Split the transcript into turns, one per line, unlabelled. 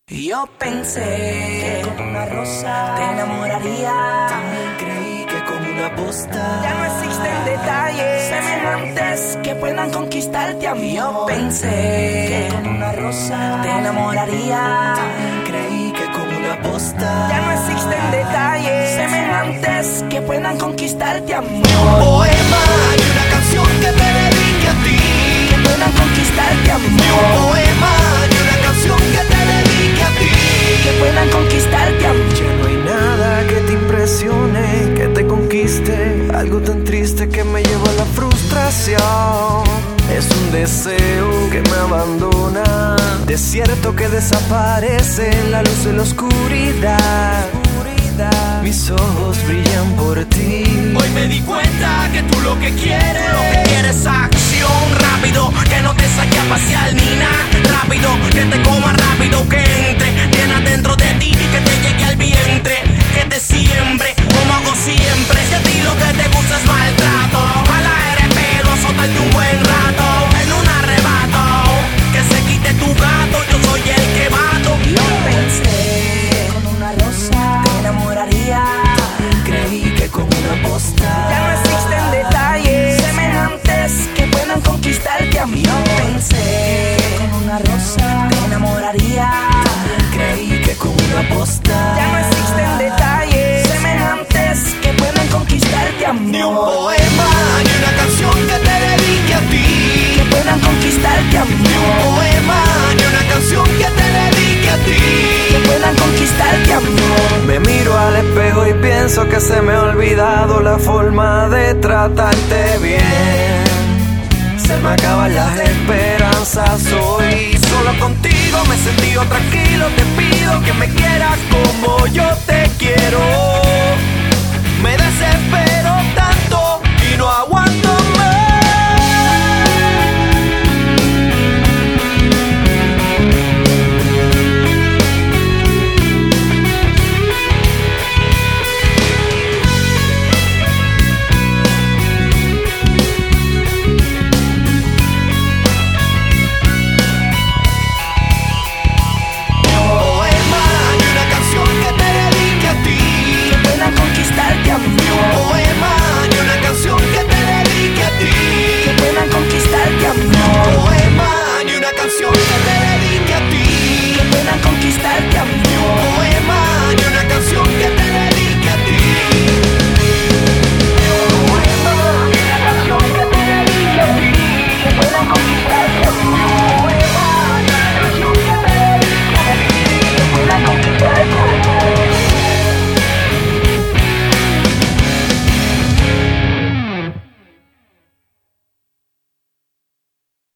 Yo pensé que con una rosa te enamoraría.
También creí que con una posta
ya no existen detalles semejantes que puedan conquistarte a mí. Yo pensé que con una rosa te enamoraría.
También creí que con una posta
ya no existen detalles semejantes que puedan conquistarte a mí.
Un poema y una canción que te dedique a ti,
que puedan conquistarte a mí.
Un poema y una canción que te dedique a ti,
que puedan conquistarte a mí.
Ya no hay nada que te impresione, que te conquiste, algo tan triste que me lleva a la frustración. Es un deseo que me abandona, desierto que desaparece en la luz de la oscuridad. Mis ojos brillan por ti.
Hoy me di cuenta que tú lo que quieres es acción. Rápido, que no te saque a pasear ni nada. Rápido, que te coma rápido, que entre bien adentro de ti, que te llegue al vientre, que te siembre, como hago siempre. Si a ti lo que te gusta es maltrato, ojalá eres pelo, azótate un buen rato, en un arrebato, que se quite tu gato, yo soy el que mato.
Yo pensé que con una rosa te enamoraría.
También creí que con una posta
ya no existen detalles semejantes que puedan conquistarte a mí. Yo pensé que con una rosa te enamoraría.
También creí que con una posta
ya no existen detalles semejantes que puedan conquistarte a mí.
Ni un poema ni una canción que te dedique a ti,
que puedan conquistarte a mí.
Ni un poema ni una canción que te dedique a ti,
que puedan conquistarte a mí.
Me miro al espejo y pienso que se me ha olvidado la forma de tratarte bien. Se me acaban las esperanzas hoy. Solo contigo me he sentido tranquilo